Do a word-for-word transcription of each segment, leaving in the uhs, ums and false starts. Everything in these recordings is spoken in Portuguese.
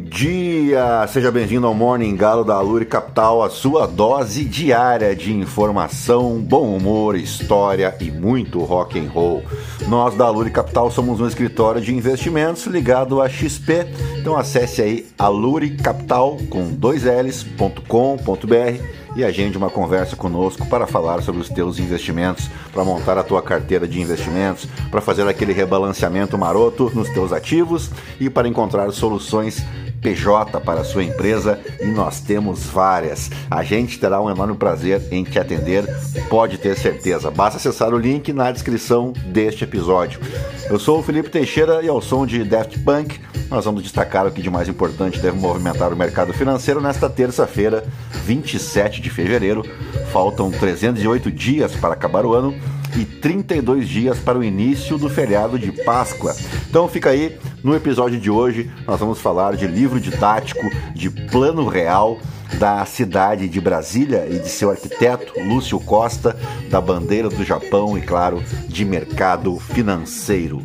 dia! Seja bem-vindo ao Morning Galo da Aluri Capital, a sua dose diária de informação, bom humor, história e muito rock and roll. Nós da Aluri Capital somos um escritório de investimentos ligado a X P, então acesse aí aluricapital com dois l's ponto com ponto br e agende uma conversa conosco para falar sobre os teus investimentos, para montar a tua carteira de investimentos, para fazer aquele rebalanceamento maroto nos teus ativos e para encontrar soluções P J para a sua empresa, e nós temos várias. A gente terá um enorme prazer em te atender, pode ter certeza. Basta acessar o link na descrição deste episódio. Eu sou o Felipe Teixeira e ao som de Daft Punk, nós vamos destacar o que de mais importante deve movimentar o mercado financeiro nesta terça-feira, vinte e sete de fevereiro. Faltam trezentos e oito dias para acabar o ano e trinta e dois dias para o início do feriado de Páscoa. Então fica aí, no episódio de hoje nós vamos falar de livro didático, de plano real, da cidade de Brasília e de seu arquiteto Lúcio Costa, da bandeira do Japão e, claro, de mercado financeiro.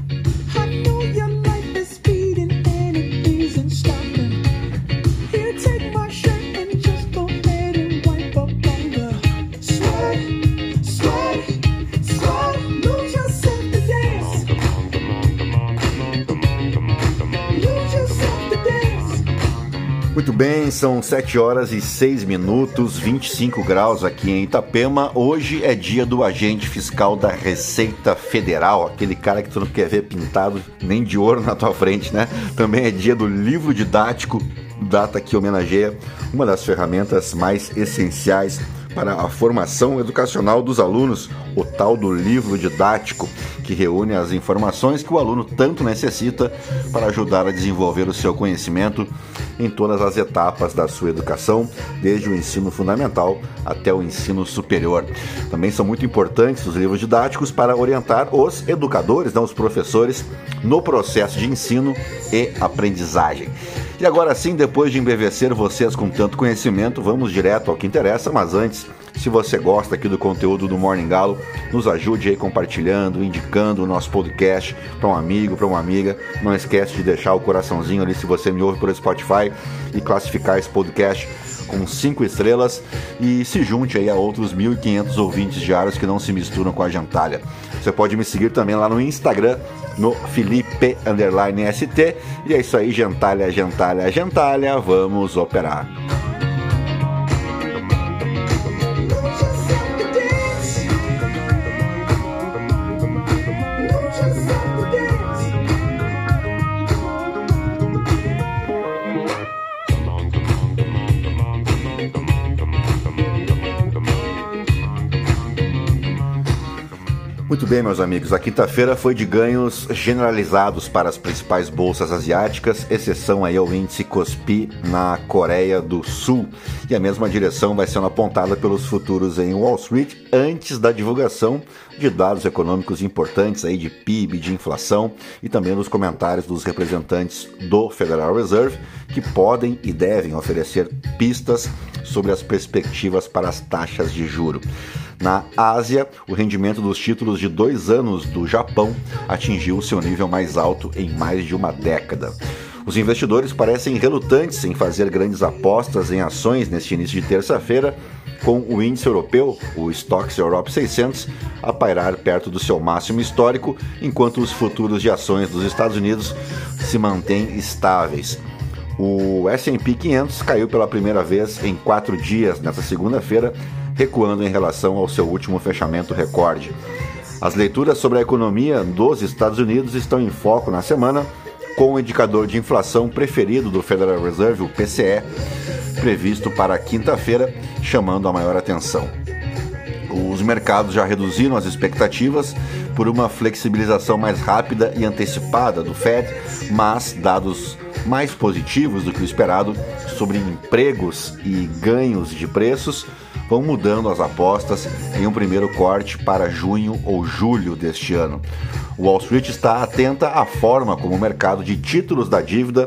Muito bem, são sete horas e seis minutos, vinte e cinco graus aqui em Itapema. Hoje é dia do agente fiscal da Receita Federal, aquele cara que tu não quer ver pintado nem de ouro na tua frente, né? Também é dia do livro didático, data que homenageia uma das ferramentas mais essenciais para a formação educacional dos alunos, o tal do livro didático, que reúne as informações que o aluno tanto necessita para ajudar a desenvolver o seu conhecimento em todas as etapas da sua educação, desde o ensino fundamental até o ensino superior. Também são muito importantes os livros didáticos para orientar os educadores, não, os professores, no processo de ensino e aprendizagem. E agora sim, depois de embevecer vocês com tanto conhecimento, vamos direto ao que interessa, mas antes, se você gosta aqui do conteúdo do Morning Galo, nos ajude aí compartilhando, indicando o nosso podcast para um amigo, para uma amiga. Não esquece de deixar o coraçãozinho ali se você me ouve por Spotify e classificar esse podcast com cinco estrelas e se junte aí a outros mil e quinhentos ouvintes diários que não se misturam com a gentalha. Você pode me seguir também lá no Instagram, no Felipe underline S T. E é isso aí, gentalha, gentalha, gentalha, vamos operar. Muito bem, meus amigos, a quinta-feira foi de ganhos generalizados para as principais bolsas asiáticas, exceção aí ao índice Kospi na Coreia do Sul. E a mesma direção vai sendo apontada pelos futuros em Wall Street antes da divulgação de dados econômicos importantes aí de P I B, de inflação e também dos comentários dos representantes do Federal Reserve, que podem e devem oferecer pistas sobre as perspectivas para as taxas de juros. Na Ásia, o rendimento dos títulos de dois anos do Japão atingiu o seu nível mais alto em mais de uma década. Os investidores parecem relutantes em fazer grandes apostas em ações neste início de terça-feira, com o índice europeu, o Stoxx Europe seiscentos, a pairar perto do seu máximo histórico, enquanto os futuros de ações dos Estados Unidos se mantêm estáveis. O S and P quinhentos caiu pela primeira vez em quatro dias nesta segunda-feira, recuando em relação ao seu último fechamento recorde. As leituras sobre a economia dos Estados Unidos estão em foco na semana, com o indicador de inflação preferido do Federal Reserve, o P C E, previsto para quinta-feira, chamando a maior atenção. Os mercados já reduziram as expectativas por uma flexibilização mais rápida e antecipada do Fed, mas dados mais positivos do que o esperado sobre empregos e ganhos de preços vão mudando as apostas em um primeiro corte para junho ou julho deste ano. Wall Street está atenta à forma como o mercado de títulos da dívida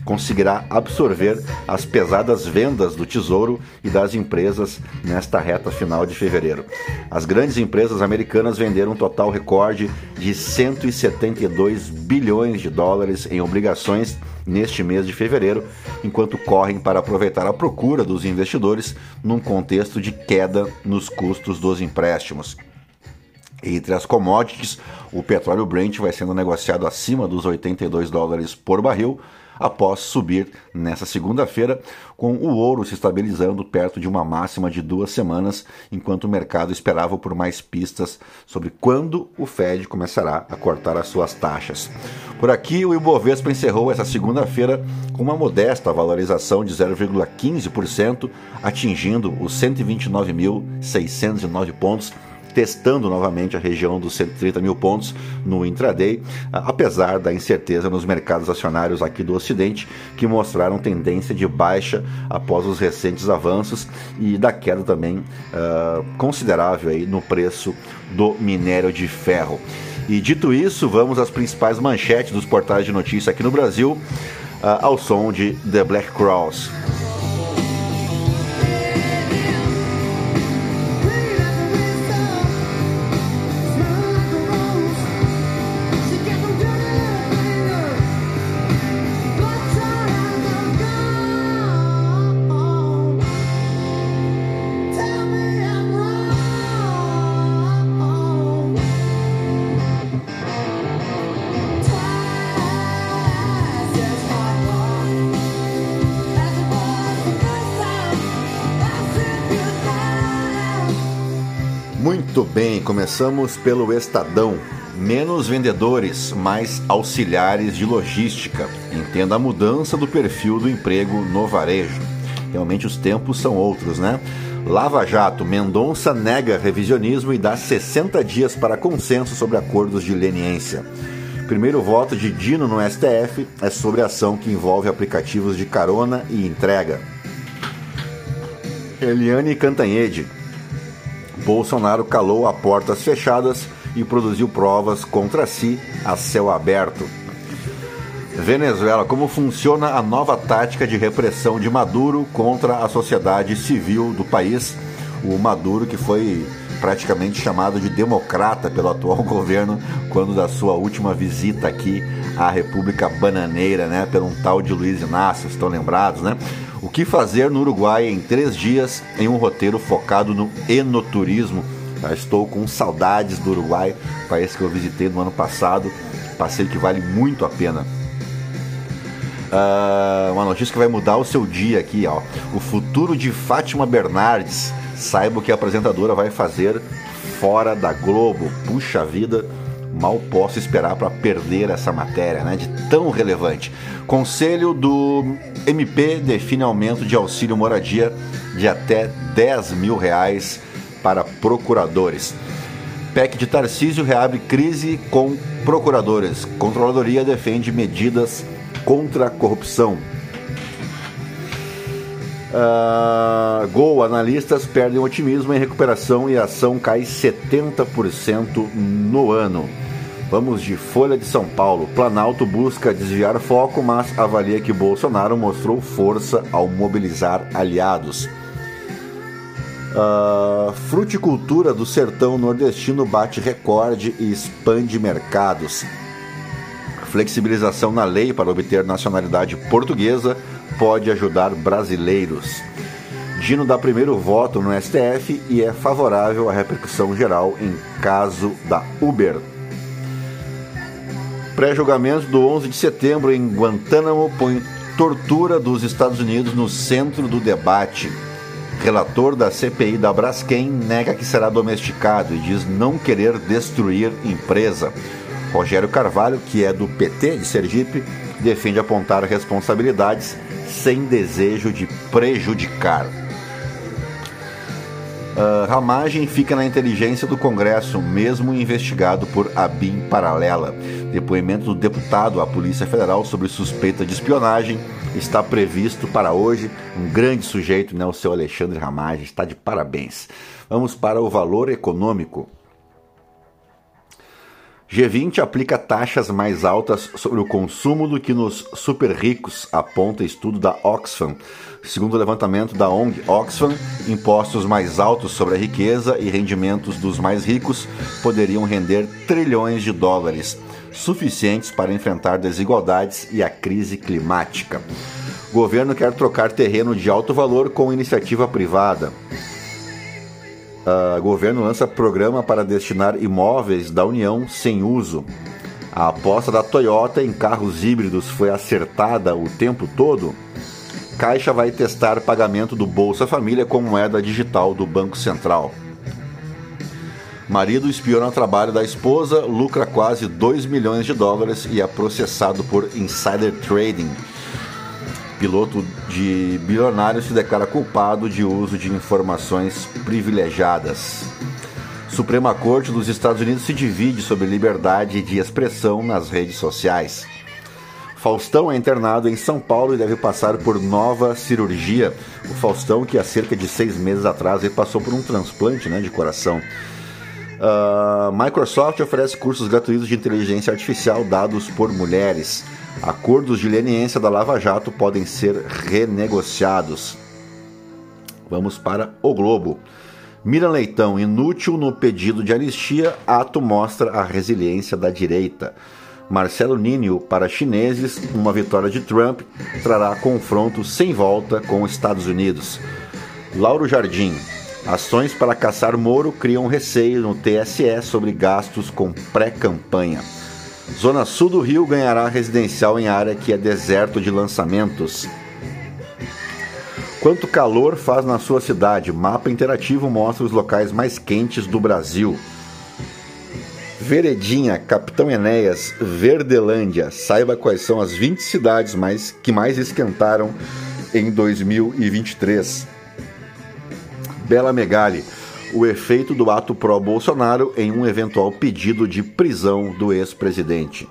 conseguirá absorver as pesadas vendas do Tesouro e das empresas nesta reta final de fevereiro. As grandes empresas americanas venderam um total recorde de cento e setenta e dois bilhões de dólares em obrigações neste mês de fevereiro, enquanto correm para aproveitar a procura dos investidores num contexto de queda nos custos dos empréstimos. Entre as commodities, o petróleo Brent vai sendo negociado acima dos oitenta e dois dólares por barril, após subir nesta segunda-feira, com o ouro se estabilizando perto de uma máxima de duas semanas, enquanto o mercado esperava por mais pistas sobre quando o Fed começará a cortar as suas taxas. Por aqui, o Ibovespa encerrou essa segunda-feira com uma modesta valorização de zero vírgula quinze por cento, atingindo os cento e vinte e nove mil seiscentos e nove pontos, testando novamente a região dos cento e trinta mil pontos no intraday, apesar da incerteza nos mercados acionários aqui do Ocidente, que mostraram tendência de baixa após os recentes avanços e da queda também uh, considerável aí no preço do minério de ferro. E dito isso, vamos às principais manchetes dos portais de notícia aqui no Brasil, uh, ao som de The Black Crowes. Muito bem, começamos pelo Estadão. Menos vendedores, mais auxiliares de logística. Entenda a mudança do perfil do emprego no varejo. Realmente os tempos são outros, né? Lava Jato, Mendonça nega revisionismo e dá sessenta dias para consenso sobre acordos de leniência. Primeiro voto de Dino no S T F é sobre a ação que envolve aplicativos de carona e entrega. Eliane Cantanhede. Bolsonaro calou a portas fechadas e produziu provas contra si a céu aberto. Venezuela, como funciona a nova tática de repressão de Maduro contra a sociedade civil do país? O Maduro, que foi praticamente chamado de democrata pelo atual governo quando da sua última visita aqui à República Bananeira, né, pelo um tal de Luiz Inácio, estão lembrados, né? O que fazer no Uruguai em três dias em um roteiro focado no enoturismo? Já estou com saudades do Uruguai, país que eu visitei no ano passado, passeio que vale muito a pena. Uh, uma notícia que vai mudar o seu dia aqui, ó. O futuro de Fátima Bernardes. Saiba o que a apresentadora vai fazer fora da Globo. Puxa vida, mal posso esperar para perder essa matéria, né, de tão relevante. Conselho do M P define aumento de auxílio moradia de até dez mil reais para procuradores. P E C de Tarcísio reabre crise com procuradores. Controladoria defende medidas contra a corrupção. Uh, Gol, analistas perdem otimismo em recuperação e a ação cai setenta por cento no ano. Vamos de Folha de São Paulo. Planalto busca desviar foco, mas avalia que Bolsonaro mostrou força ao mobilizar aliados. Uh, fruticultura do sertão nordestino bate recorde e expande mercados. Flexibilização na lei para obter nacionalidade portuguesa pode ajudar brasileiros. Dino dá primeiro voto no S T F e é favorável à repercussão geral em caso da Uber. Pré-julgamento do onze de setembro em Guantánamo põe tortura dos Estados Unidos no centro do debate. Relator da C P I da Braskem nega que será domesticado e diz não querer destruir empresa. Rogério Carvalho, que é do P T de Sergipe, defende apontar responsabilidades sem desejo de prejudicar. Uh, ramagem fica na inteligência do Congresso, mesmo investigado por A B I M paralela. Depoimento do deputado à Polícia Federal sobre suspeita de espionagem está previsto para hoje. Um grande sujeito, né, o seu Alexandre Ramagem, está de parabéns. Vamos para o Valor Econômico. G vinte aplica taxas mais altas sobre o consumo do que nos super ricos, aponta estudo da Oxfam. Segundo o levantamento da O N G Oxfam, impostos mais altos sobre a riqueza e rendimentos dos mais ricos poderiam render trilhões de dólares, suficientes para enfrentar desigualdades e a crise climática. O governo quer trocar terreno de alto valor com iniciativa privada. O governo lança programa para destinar imóveis da União sem uso. A aposta da Toyota em carros híbridos foi acertada o tempo todo. Caixa vai testar pagamento do Bolsa Família com moeda digital do Banco Central. Marido espiona o trabalho da esposa, lucra quase dois milhões de dólares e é processado por insider trading. Piloto de bilionário se declara culpado de uso de informações privilegiadas. Suprema Corte dos Estados Unidos se divide sobre liberdade de expressão nas redes sociais. Faustão é internado em São Paulo e deve passar por nova cirurgia. O Faustão, que há cerca de seis meses atrás ele passou por um transplante, né, de coração. Uh, Microsoft oferece cursos gratuitos de inteligência artificial dados por mulheres. Acordos de leniência da Lava Jato podem ser renegociados. Vamos para o Globo. Miriam Leitão, inútil no pedido de anistia, ato mostra a resiliência da direita. Marcelo Ninho, para chineses, uma vitória de Trump trará confronto sem volta com os Estados Unidos. Lauro Jardim, ações para caçar Moro criam receio no T S E sobre gastos com pré-campanha. Zona Sul do Rio ganhará residencial em área que é deserto de lançamentos. Quanto calor faz na sua cidade? Mapa interativo mostra os locais mais quentes do Brasil. Veredinha, Capitão Enéas, Verdelândia. Saiba quais são as vinte cidades mais, que mais esquentaram em dois mil e vinte e três. Bela Megali. O efeito do ato pró-Bolsonaro em um eventual pedido de prisão do ex-presidente.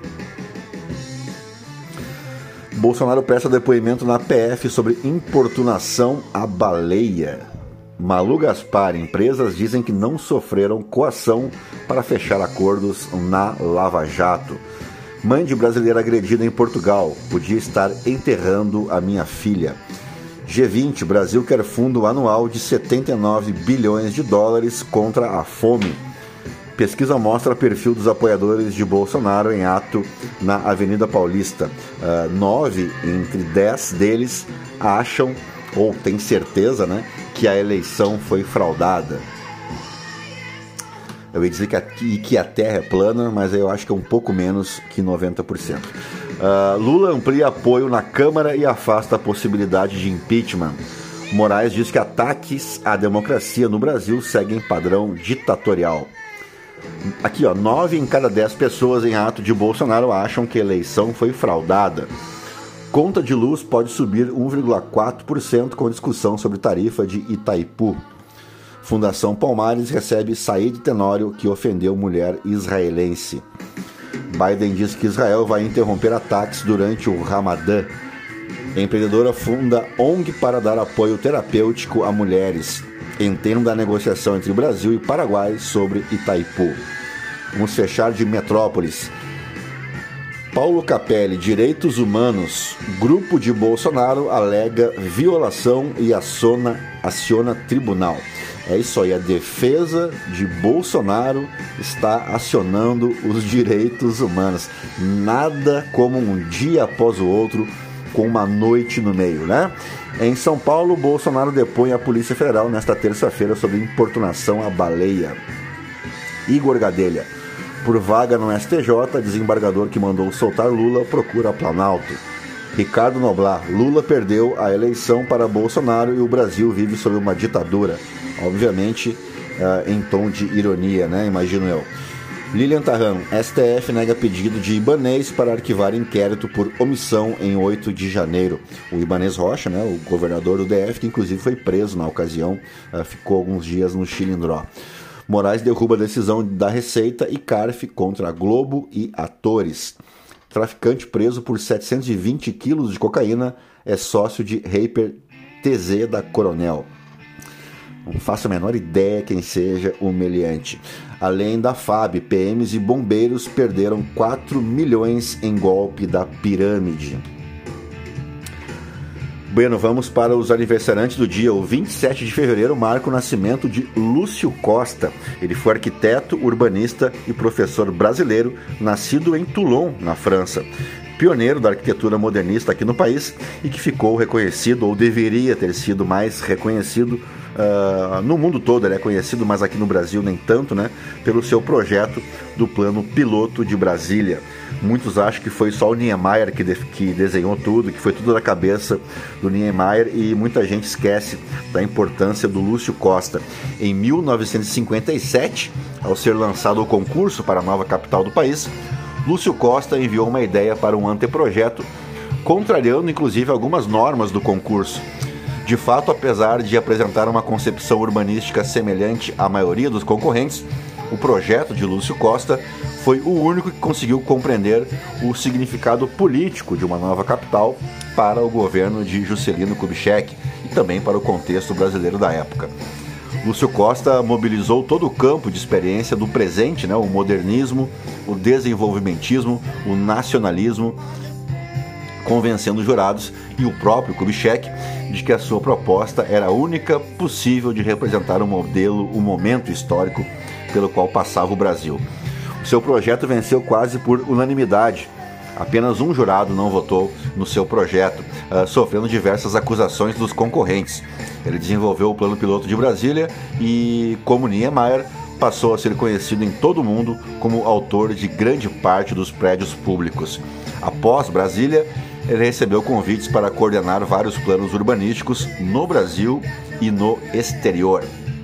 Bolsonaro presta depoimento na P F sobre importunação à baleia. Malu Gaspar, empresas dizem que não sofreram coação para fechar acordos na Lava Jato. Mãe de brasileira agredida em Portugal, podia estar enterrando a minha filha. G vinte, Brasil quer fundo anual de setenta e nove bilhões de dólares contra a fome. Pesquisa mostra perfil dos apoiadores de Bolsonaro em ato na Avenida Paulista. Uh, nove entre dez deles acham, ou têm certeza, né, que a eleição foi fraudada. Eu ia dizer que a, que a Terra é plana, mas eu acho que é um pouco menos que noventa por cento. Uh, Lula amplia apoio na Câmara e afasta a possibilidade de impeachment. Moraes diz que ataques à democracia no Brasil seguem padrão ditatorial. Aqui, ó, nove em cada dez pessoas em ato de Bolsonaro acham que a eleição foi fraudada. Conta de luz pode subir um vírgula quatro por cento com discussão sobre tarifa de Itaipu. Fundação Palmares recebe Said Tenório, que ofendeu mulher israelense. Biden diz que Israel vai interromper ataques durante o Ramadã. Empreendedora funda O N G para dar apoio terapêutico a mulheres. Entenda a negociação entre Brasil e Paraguai sobre Itaipu. Vamos fechar de metrópoles. Paulo Capelli, Direitos Humanos. Grupo de Bolsonaro alega violação e aciona, aciona tribunal. É isso aí, a defesa de Bolsonaro está acionando os direitos humanos. Nada como um dia após o outro, com uma noite no meio, né? Em São Paulo, Bolsonaro depõe a Polícia Federal nesta terça-feira sobre importunação à baleia. Igor Gadelha. Por vaga no S T J, desembargador que mandou soltar Lula procura Planalto. Ricardo Noblar. Lula perdeu a eleição para Bolsonaro e o Brasil vive sob uma ditadura. Obviamente, uh, em tom de ironia, né? Imagino eu. Lilian Tarrão. S T F nega pedido de Ibanez para arquivar inquérito por omissão em oito de janeiro. O Ibanez Rocha, né, o governador do D F, que inclusive foi preso na ocasião, uh, ficou alguns dias no Chilindró. Moraes derruba a decisão da Receita e Carf contra a Globo e atores. Traficante preso por setecentos e vinte quilos de cocaína é sócio de rapper T Z da Coronel. Não faço a menor ideia quem seja o meliante. Além da F A B, P Ms e bombeiros perderam quatro milhões em golpe da pirâmide. Bueno, vamos para os aniversariantes do dia. O vinte e sete de fevereiro marca o nascimento de Lúcio Costa. Ele foi arquiteto, urbanista e professor brasileiro, nascido em Toulon, na França. Pioneiro da arquitetura modernista aqui no país e que ficou reconhecido, ou deveria ter sido mais reconhecido, uh, no mundo todo. Ele é conhecido, mas aqui no Brasil nem tanto, né, pelo seu projeto do plano piloto de Brasília. Muitos acham que foi só o Niemeyer que, de, que desenhou tudo, que foi tudo da cabeça do Niemeyer, e muita gente esquece da importância do Lúcio Costa. Em mil novecentos e cinquenta e sete, ao ser lançado o concurso para a nova capital do país, Lúcio Costa enviou uma ideia para um anteprojeto, contrariando inclusive algumas normas do concurso. De fato, apesar de apresentar uma concepção urbanística semelhante à maioria dos concorrentes, o projeto de Lúcio Costa foi o único que conseguiu compreender o significado político de uma nova capital para o governo de Juscelino Kubitschek e também para o contexto brasileiro da época. Lúcio Costa mobilizou todo o campo de experiência do presente, né, o modernismo, o desenvolvimentismo, o nacionalismo, convencendo os jurados e o próprio Kubitschek de que a sua proposta era a única possível de representar o modelo, o momento histórico pelo qual passava o Brasil. O seu projeto venceu quase por unanimidade. Apenas um jurado não votou no seu projeto, uh, sofrendo diversas acusações dos concorrentes. Ele desenvolveu o plano piloto de Brasília e, como Niemeyer, passou a ser conhecido em todo o mundo como autor de grande parte dos prédios públicos. Após Brasília, ele recebeu convites para coordenar vários planos urbanísticos no Brasil e no exterior.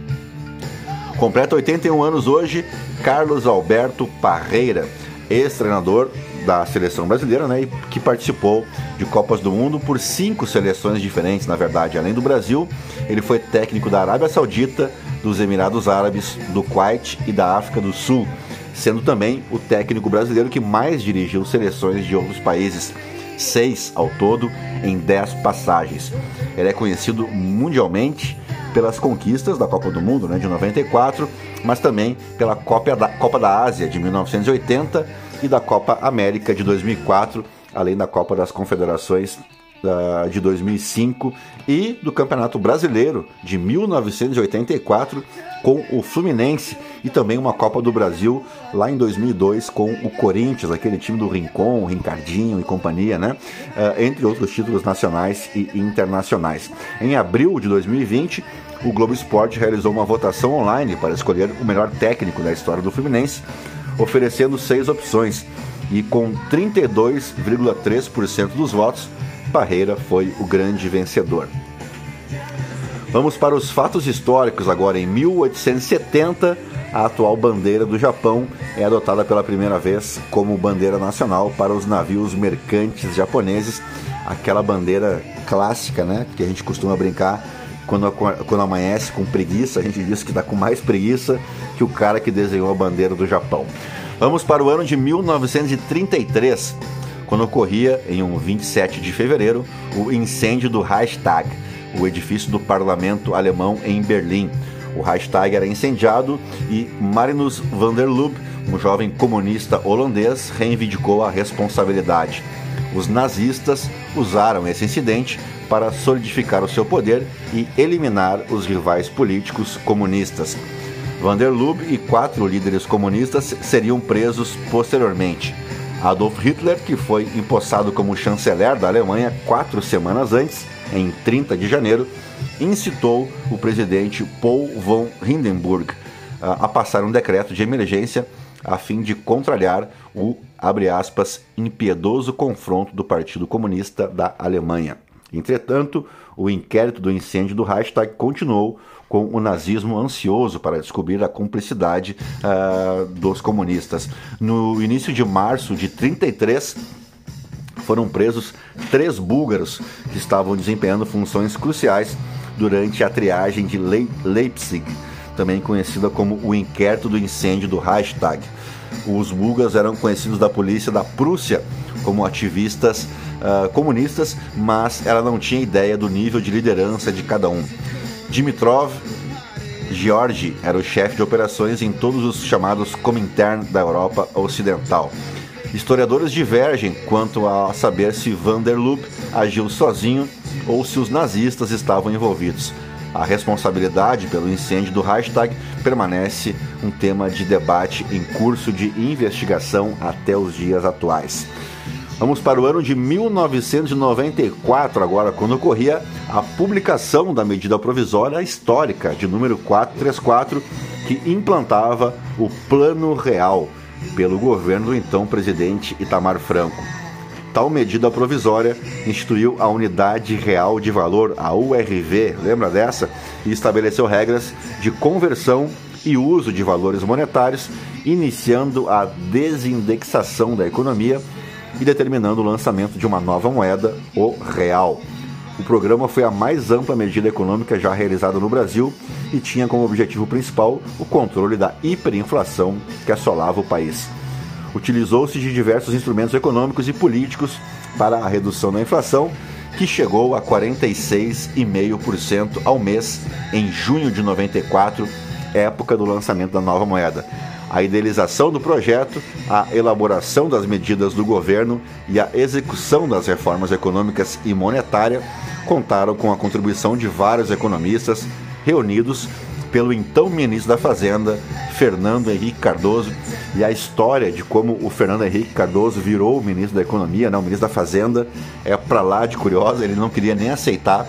Completa oitenta e um anos hoje Carlos Alberto Parreira, ex-treinador da seleção brasileira, né, que participou de Copas do Mundo por cinco seleções diferentes, na verdade. Além do Brasil, ele foi técnico da Arábia Saudita, dos Emirados Árabes, do Kuwait e da África do Sul, sendo também o técnico brasileiro que mais dirigiu seleções de outros países, seis ao todo, em dez passagens. Ele é conhecido mundialmente pelas conquistas da Copa do Mundo, né, de noventa e quatro, mas também pela Copa da, Copa da Ásia de mil novecentos e oitenta e da Copa América de dois mil e quatro, além da Copa das Confederações uh, de dois mil e cinco e do Campeonato Brasileiro de mil novecentos e oitenta e quatro com o Fluminense, e também uma Copa do Brasil lá em dois mil e dois com o Corinthians, aquele time do Rincon, Ricardinho e companhia, né? Uh, entre outros títulos nacionais e internacionais. Em abril de dois mil e vinte, o Globo Esporte realizou uma votação online para escolher o melhor técnico da história do Fluminense, oferecendo seis opções, e com trinta e dois vírgula três por cento dos votos, Parreira foi o grande vencedor. Vamos para os fatos históricos agora. Em mil oitocentos e setenta, a atual bandeira do Japão é adotada pela primeira vez como bandeira nacional para os navios mercantes japoneses, aquela bandeira clássica, né, que a gente costuma brincar. Quando, quando amanhece com preguiça, a gente diz que está com mais preguiça que o cara que desenhou a bandeira do Japão. Vamos para o ano de mil novecentos e trinta e três, quando ocorria, em um vinte e sete de fevereiro, o incêndio do Reichstag, o edifício do parlamento alemão em Berlim. O Reichstag era incendiado e Marinus van der Lubbe, um jovem comunista holandês, reivindicou a responsabilidade. Os nazistas usaram esse incidente para solidificar o seu poder e eliminar os rivais políticos comunistas. Van der Lubbe e quatro líderes comunistas seriam presos posteriormente. Adolf Hitler, que foi empossado como chanceler da Alemanha quatro semanas antes, em trinta de janeiro, incitou o presidente Paul von Hindenburg a passar um decreto de emergência a fim de contrariar o, abre aspas, impiedoso confronto do Partido Comunista da Alemanha. Entretanto, o inquérito do incêndio do Reichstag continuou, com o nazismo ansioso para descobrir a cumplicidade uh, dos comunistas. No início de março de trinta e três, foram presos três búlgaros que estavam desempenhando funções cruciais durante a triagem de Le- Leipzig, também conhecida como o inquérito do incêndio do Reichstag. Os búlgaros eram conhecidos da polícia da Prússia como ativistas uh, comunistas, mas ela não tinha ideia do nível de liderança de cada um. Dimitrov Georgi era o chefe de operações em todos os chamados Comintern da Europa Ocidental. Historiadores divergem quanto a saber se Van der Lubbe agiu sozinho ou se os nazistas estavam envolvidos. A responsabilidade pelo incêndio do Reichstag permanece um tema de debate em curso de investigação até os dias atuais. Vamos para o ano de mil novecentos e noventa e quatro agora, quando ocorria a publicação da medida provisória histórica de número quatrocentos e trinta e quatro, que implantava o Plano Real pelo governo do então presidente Itamar Franco. Tal medida provisória instituiu a Unidade Real de Valor, a U R V, lembra dessa? E estabeleceu regras de conversão e uso de valores monetários, iniciando a desindexação da economia e determinando o lançamento de uma nova moeda, o real. O programa foi a mais ampla medida econômica já realizada no Brasil e tinha como objetivo principal o controle da hiperinflação que assolava o país. Utilizou-se de diversos instrumentos econômicos e políticos para a redução da inflação, que chegou a quarenta e seis vírgula cinco por cento ao mês em junho de noventa e quatro, época do lançamento da nova moeda. A idealização do projeto, a elaboração das medidas do governo e a execução das reformas econômicas e monetárias contaram com a contribuição de vários economistas reunidos pelo então ministro da Fazenda, Fernando Henrique Cardoso, e a história de como o Fernando Henrique Cardoso virou o ministro da Economia, né, o ministro da Fazenda, é pra lá de curiosa, ele não queria nem aceitar,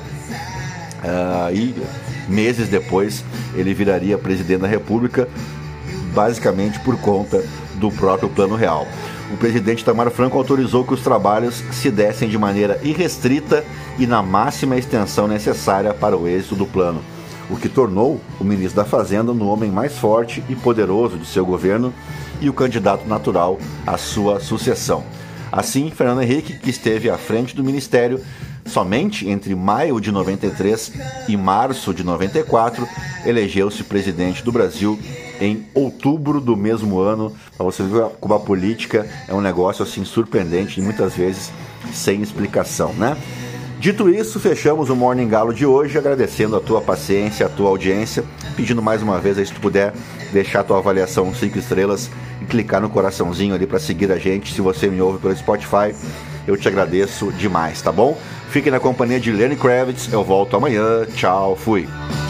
uh, e meses depois ele viraria presidente da República, basicamente por conta do próprio Plano Real. O presidente Itamar Franco autorizou que os trabalhos se dessem de maneira irrestrita e na máxima extensão necessária para o êxito do plano, o que tornou o ministro da Fazenda no homem mais forte e poderoso de seu governo e o candidato natural à sua sucessão. Assim, Fernando Henrique, que esteve à frente do ministério somente entre maio de noventa e três e março de noventa e quatro, elegeu-se presidente do Brasil em outubro do mesmo ano. Para você ver como a política é um negócio assim surpreendente e muitas vezes sem explicação, né? Dito isso, fechamos o Morning Galo de hoje, agradecendo a tua paciência, a tua audiência, pedindo mais uma vez aí, se tu puder deixar a tua avaliação cinco estrelas e clicar no coraçãozinho ali para seguir a gente. Se você me ouve pelo Spotify, eu te agradeço demais, tá bom? Fique na companhia de Lenny Kravitz, eu volto amanhã, tchau, fui!